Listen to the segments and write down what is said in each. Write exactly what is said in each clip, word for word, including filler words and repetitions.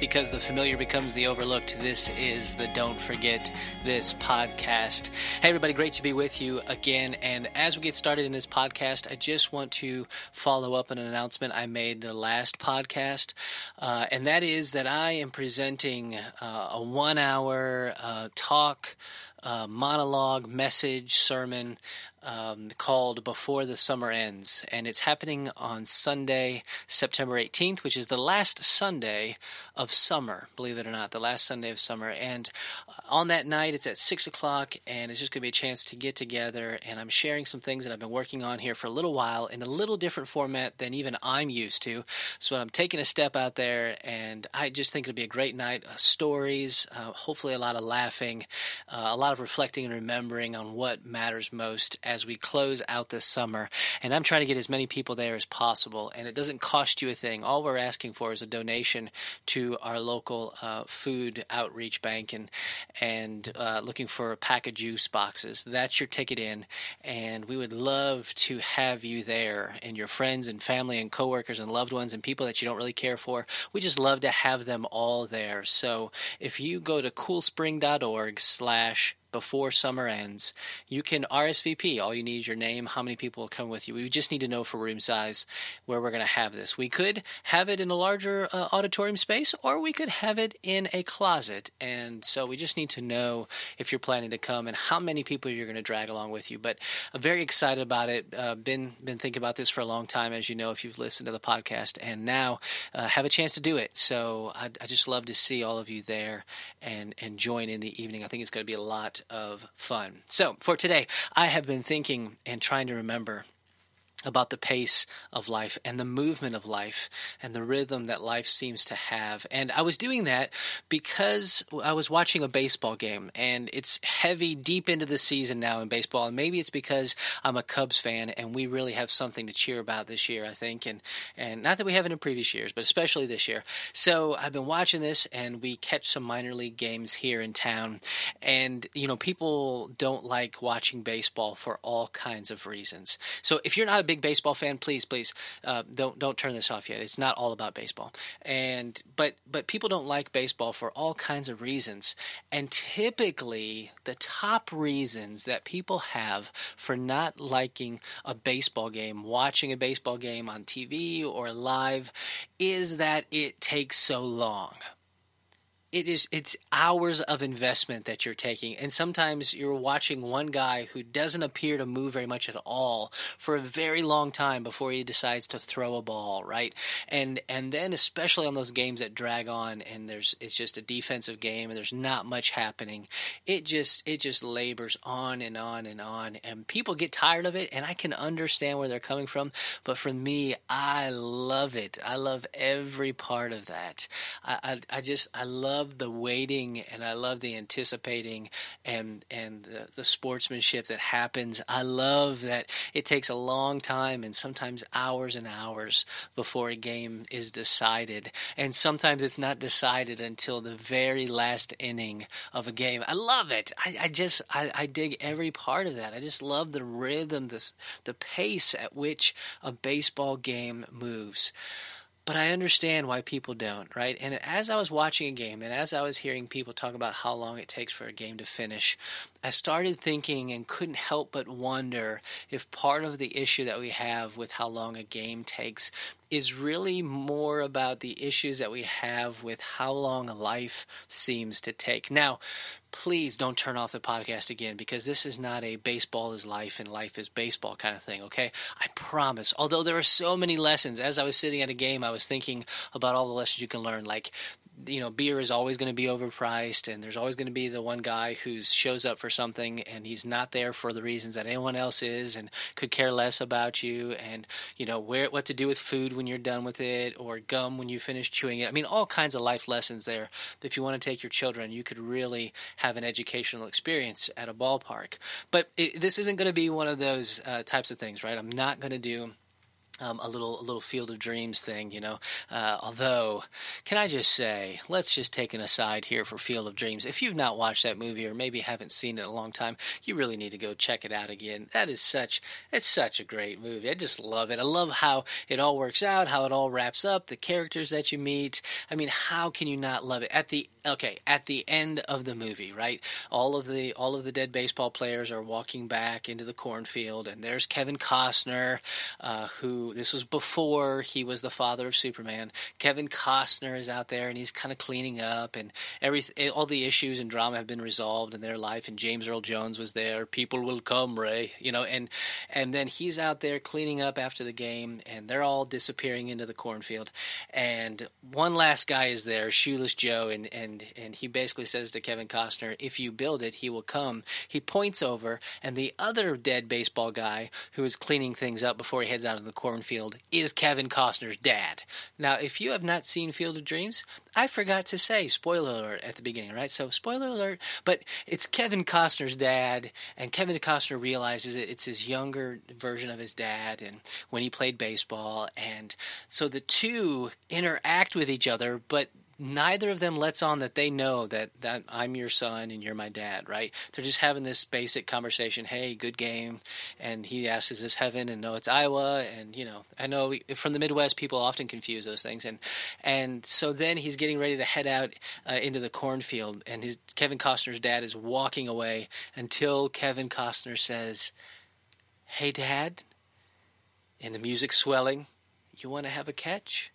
because the familiar becomes the overlooked. This is the Don't Forget This podcast. Hey everybody, great to be with you again. And as we get started in this podcast, I just want to follow up on an announcement I made the last podcast. Uh, and that is that I am presenting uh, a one hour uh, talk, uh, monologue, message, sermon Um, called Before the Summer Ends, and it's happening on Sunday, September eighteenth, which is the last Sunday of summer, believe it or not, the last Sunday of summer. And on that night, it's at six o'clock, and it's just going to be a chance to get together, and I'm sharing some things that I've been working on here for a little while in a little different format than even I'm used to. So I'm taking a step out there, and I just think it'll be a great night. Uh, stories, uh, hopefully a lot of laughing, uh, a lot of reflecting and remembering on what matters most as we close out this summer. And I'm trying to get as many people there as possible, and it doesn't cost you a thing. All we're asking for is a donation to our local uh, food outreach bank, and and uh, looking for a pack of juice boxes. That's your ticket in, and we would love to have you there, and your friends and family and coworkers and loved ones and people that you don't really care for. We just love to have them all there. So if you go to coolspring.org slash before summer ends, you can R S V P. All you need is your name, how many people will come with you. We just need to know for room size where we're going to have this. We could have it in a larger uh, auditorium space, or we could have it in a closet. And so we just need to know if you're planning to come and how many people you're going to drag along with you. But I'm very excited about it. Uh, been been thinking about this for a long time, as you know, if you've listened to the podcast, and now uh, have a chance to do it. So I, I just love to see all of you there and, and join in the evening. I think it's going to be a lot of fun. So for today, I have been thinking and trying to remember about the pace of life and the movement of life and the rhythm that life seems to have. And I was doing that because I was watching a baseball game, and it's heavy deep into the season now in baseball. And maybe it's because I'm a Cubs fan and we really have something to cheer about this year, I think. And, and not that we haven't in previous years, but especially this year. So I've been watching this, and we catch some minor league games here in town. And, you know, people don't like watching baseball for all kinds of reasons. So if you're not a big baseball fan, please, please uh, don't don't turn this off yet. It's not all about baseball, and but but people don't like baseball for all kinds of reasons. And typically, the top reasons that people have for not liking a baseball game, watching a baseball game on T V or live, is that it takes so long. It is, it's hours of investment that you're taking. And sometimes you're watching one guy who doesn't appear to move very much at all for a very long time before he decides to throw a ball, right? And and then especially on those games that drag on and there's it's just a defensive game and there's not much happening, it just it just labors on and on and on. And people get tired of it, and I can understand where they're coming from. But for me, I love it. I love every part of that. I I, I just I love the waiting, and I love the anticipating and and the, the sportsmanship that happens. I love that it takes a long time and sometimes hours and hours before a game is decided. And sometimes it's not decided until the very last inning of a game. I love it. I, I just, I, I dig every part of that. I just love the rhythm, the, the pace at which a baseball game moves. But I understand why people don't, right? And as I was watching a game, and as I was hearing people talk about how long it takes for a game to finish, I started thinking and couldn't help but wonder if part of the issue that we have with how long a game takes is really more about the issues that we have with how long life seems to take. Now, please don't turn off the podcast again, because this is not a baseball is life and life is baseball kind of thing, okay? I promise. Although there are so many lessons. As I was sitting at a game, I was thinking about all the lessons you can learn, like, you know, beer is always going to be overpriced, and there's always going to be the one guy who shows up for something and he's not there for the reasons that anyone else is and could care less about you, and, you know, where what to do with food when you're done with it, or gum when you finish chewing it. I mean, all kinds of life lessons there. If you want to take your children, you could really have an educational experience at a ballpark. But it, this isn't going to be one of those uh, types of things, right? I'm not going to do Um, a little, a little Field of Dreams thing, you know. Uh, although, can I just say, let's just take an aside here for Field of Dreams. If you've not watched that movie, or maybe haven't seen it in a long time, you really need to go check it out again. That is such, it's such a great movie. I just love it. I love how it all works out, how it all wraps up, the characters that you meet. I mean, how can you not love it? At the okay, at the end of the movie, right? All of the all of the dead baseball players are walking back into the cornfield, and there's Kevin Costner, uh, who. This was before he was the father of Superman. Kevin Costner is out there, and he's kind of cleaning up, and every all the issues and drama have been resolved in their life. And James Earl Jones was there. People will come, Ray, you know. And and then he's out there cleaning up after the game, and they're all disappearing into the cornfield. And one last guy is there, Shoeless Joe, and and and he basically says to Kevin Costner, "If you build it, he will come." He points over, and the other dead baseball guy who is cleaning things up before he heads out of the cornfield Field is Kevin Costner's dad. Now, if you have not seen Field of Dreams, I forgot to say, spoiler alert at the beginning, right? So, spoiler alert, but it's Kevin Costner's dad, and Kevin Costner realizes it, it's his younger version of his dad, and when he played baseball, and so the two interact with each other, but neither of them lets on that they know that, that I'm your son and you're my dad, right? They're just having this basic conversation. Hey, good game. And he asks, is this heaven? And no, it's Iowa. And, you know, I know from the Midwest, people often confuse those things. And and so then he's getting ready to head out uh, into the cornfield. And his Kevin Costner's dad is walking away until Kevin Costner says, hey, Dad, and the music's swelling. You want to have a catch?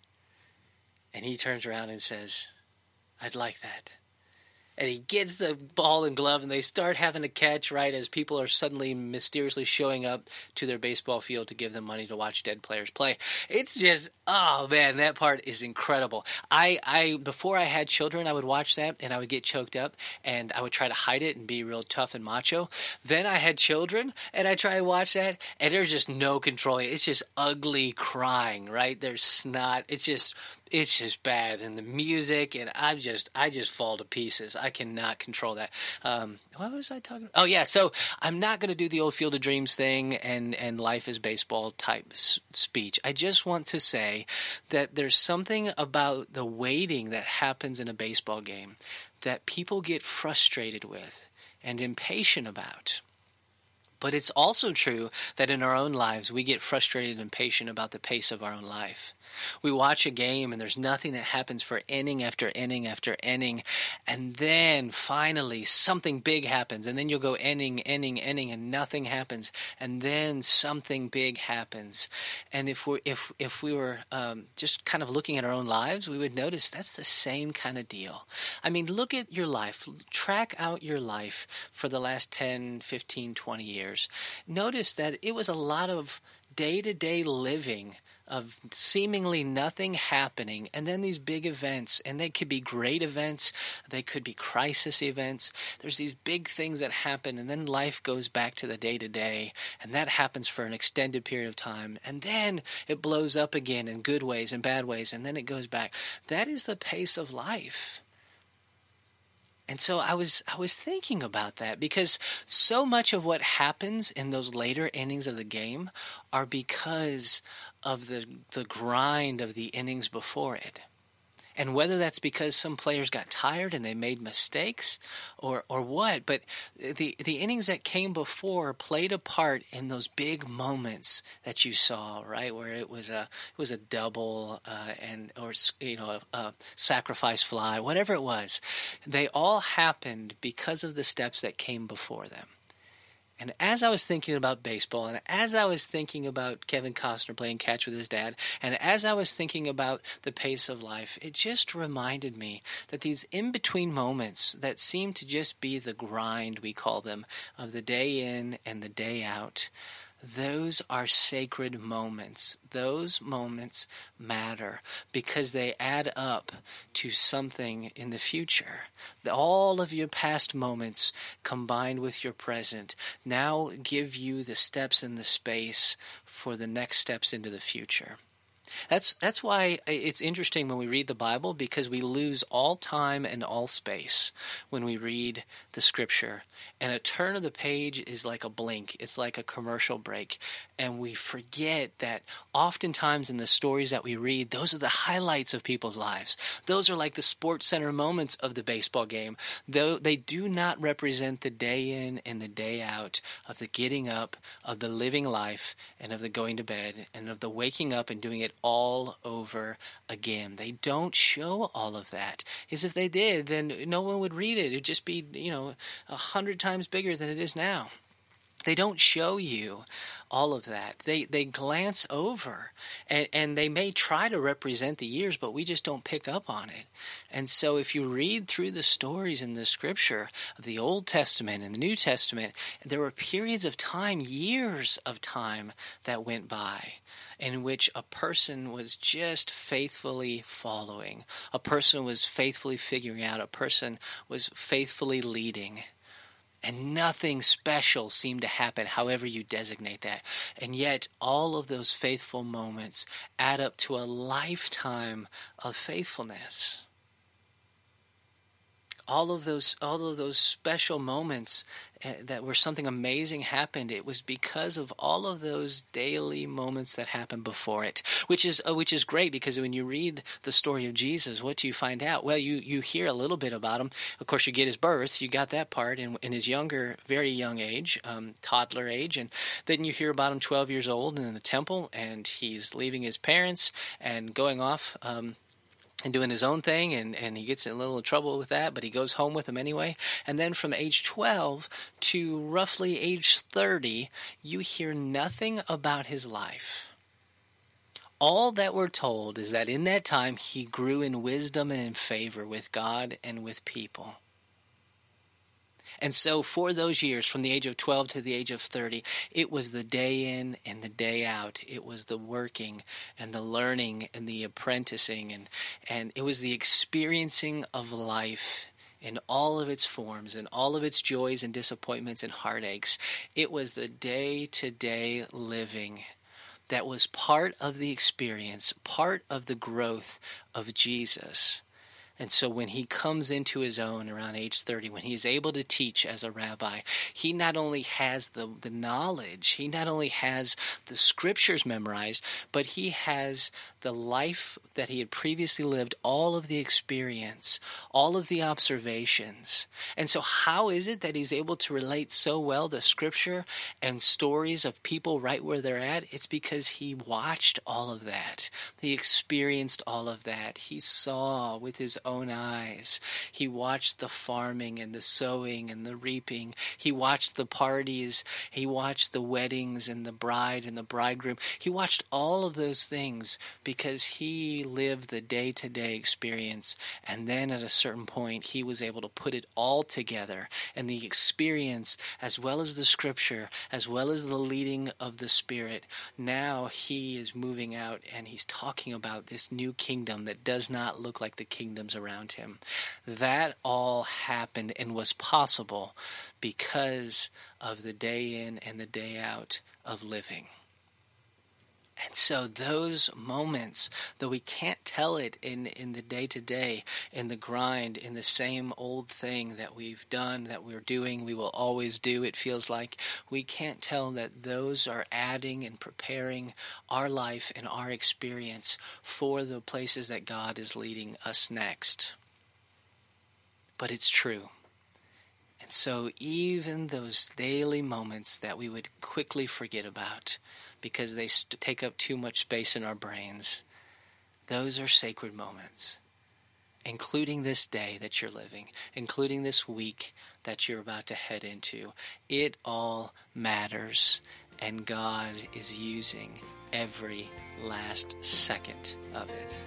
And he turns around and says, I'd like that. And he gets the ball and glove, and they start having a catch, right, as people are suddenly mysteriously showing up to their baseball field to give them money to watch dead players play. It's just, oh, man, that part is incredible. I, I before I had children, I would watch that, and I would get choked up, and I would try to hide it and be real tough and macho. Then I had children, and I try to watch that, and there's just no control. It's just ugly crying, right? There's snot. It's just... It's just bad, and the music, and I just, I just fall to pieces. I cannot control that. Um, what was I talking about? Oh yeah, so I'm not going to do the old Field of Dreams thing and and life is baseball type s- speech. I just want to say that there's something about the waiting that happens in a baseball game that people get frustrated with and impatient about. But it's also true that in our own lives, we get frustrated and impatient about the pace of our own life. We watch a game and there's nothing that happens for inning after inning after inning. And then finally something big happens. And then you'll go inning, inning, inning, and nothing happens. And then something big happens. And if we if if we were um, just kind of looking at our own lives, we would notice that's the same kind of deal. I mean, look at your life. Track out your life for the last ten, fifteen, twenty years. Notice that it was a lot of day-to-day living of seemingly nothing happening, and then these big events, and they could be great events, they could be crisis events. There's these big things that happen, and then life goes back to the day-to-day, and that happens for an extended period of time, and then it blows up again in good ways and bad ways, and then it goes back. That is the pace of life. And so I was I was thinking about that because so much of what happens in those later innings of the game are because of the the grind of the innings before it. And whether that's because some players got tired and they made mistakes or or what, but the the innings that came before played a part in those big moments that you saw, right? Where it was a it was a double uh, and or you know a, a sacrifice fly, whatever it was. They all happened because of the steps that came before them. And as I was thinking about baseball, and as I was thinking about Kevin Costner playing catch with his dad, and as I was thinking about the pace of life, it just reminded me that these in-between moments that seem to just be the grind, we call them, of the day in and the day out, those are sacred moments. Those moments matter because they add up to something in the future. All of your past moments combined with your present now give you the steps and the space for the next steps into the future. That's that's why it's interesting when we read the Bible, because we lose all time and all space when we read the Scripture. And a turn of the page is like a blink. It's like a commercial break. And we forget that oftentimes in the stories that we read, those are the highlights of people's lives. Those are like the Sports Center moments of the baseball game. Though they do not represent the day in and the day out of the getting up, of the living life, and of the going to bed, and of the waking up and doing it all over again. They don't show all of that. Because if they did, then no one would read it. It'd just be, you know, a hundred times bigger than it is now. They don't show you all of that. They they glance over, and, and they may try to represent the years, but we just don't pick up on it. And so if you read through the stories in the Scripture of the Old Testament and the New Testament, there were periods of time, years of time that went by in which a person was just faithfully following. A person was faithfully figuring out. A person was faithfully leading. And nothing special seemed to happen, however you designate that. And yet, all of those faithful moments add up to a lifetime of faithfulness. All of those, all of those special moments uh, that where something amazing happened, it was because of all of those daily moments that happened before it, which is uh, which is great, because when you read the story of Jesus, what do you find out? Well, you you hear a little bit about him. Of course, you get his birth. You got that part in, in his younger, very young age, um, toddler age, and then you hear about him twelve years old and in the temple, and he's leaving his parents and going off. Um, and doing his own thing, and, and he gets in a little trouble with that, but he goes home with them anyway. And then from age twelve to roughly age thirty, you hear nothing about his life. All that we're told is that in that time he grew in wisdom and in favor with God and with people. And so for those years, from the age of twelve to the age of thirty, it was the day in and the day out. It was the working and the learning and the apprenticing, and, and it was the experiencing of life in all of its forms and all of its joys and disappointments and heartaches. It was the day-to-day living that was part of the experience, part of the growth of Jesus. And so when he comes into his own around age thirty, when he is able to teach as a rabbi, he not only has the, the knowledge, he not only has the scriptures memorized, but he has the life that he had previously lived, all of the experience, all of the observations. And so how is it that he's able to relate so well to scripture and stories of people right where they're at? It's because he watched all of that. He experienced all of that. He saw with his own own eyes. He watched the farming and the sowing and the reaping. He watched the parties. He watched the weddings and the bride and the bridegroom. He watched all of those things because he lived the day-to-day experience. And then at a certain point, he was able to put it all together. And the experience, as well as the scripture, as well as the leading of the Spirit, now he is moving out and he's talking about this new kingdom that does not look like the kingdoms around him. That all happened and was possible because of the day in and the day out of living. And so those moments, though we can't tell it in, in the day-to-day, in the grind, in the same old thing that we've done, that we're doing, we will always do, it feels like, we can't tell that those are adding and preparing our life and our experience for the places that God is leading us next. But it's true. And so even those daily moments that we would quickly forget about, because they st- take up too much space in our brains, those are sacred moments, including this day that you're living, including this week that you're about to head into. It all matters, and God is using every last second of it.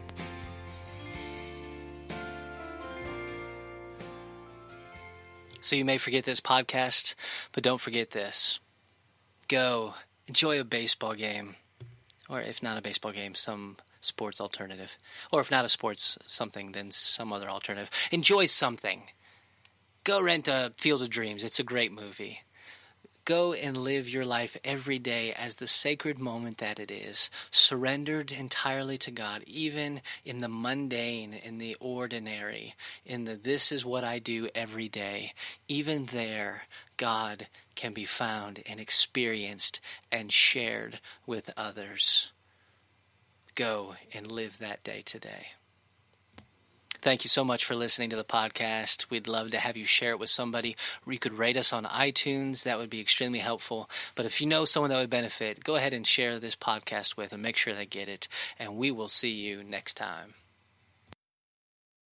So you may forget this podcast, but don't forget this. Go enjoy a baseball game, or if not a baseball game, some sports alternative. Or if not a sports something, then some other alternative. Enjoy something. Go rent a Field of Dreams. It's a great movie. Go and live your life every day as the sacred moment that it is, surrendered entirely to God, even in the mundane, in the ordinary, in the this is what I do every day. Even there, God can be found and experienced and shared with others. Go and live that day today. Thank you so much for listening to the podcast. We'd love to have you share it with somebody, or you could rate us on iTunes. That would be extremely helpful. But if you know someone that would benefit, go ahead and share this podcast with them. Make sure they get it. And we will see you next time.